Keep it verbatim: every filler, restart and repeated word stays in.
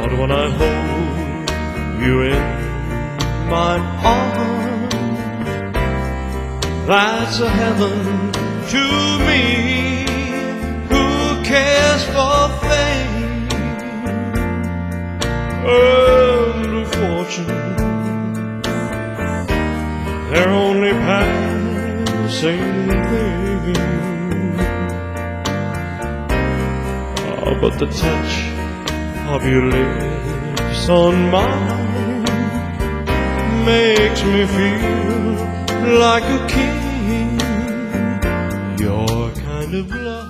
But when I hold you in my arms, that's a heaven to me. Who cares for fame and fortune? They're only passing things. Oh, but the touch of your lips on mine makes me feel like a king. Your kind of love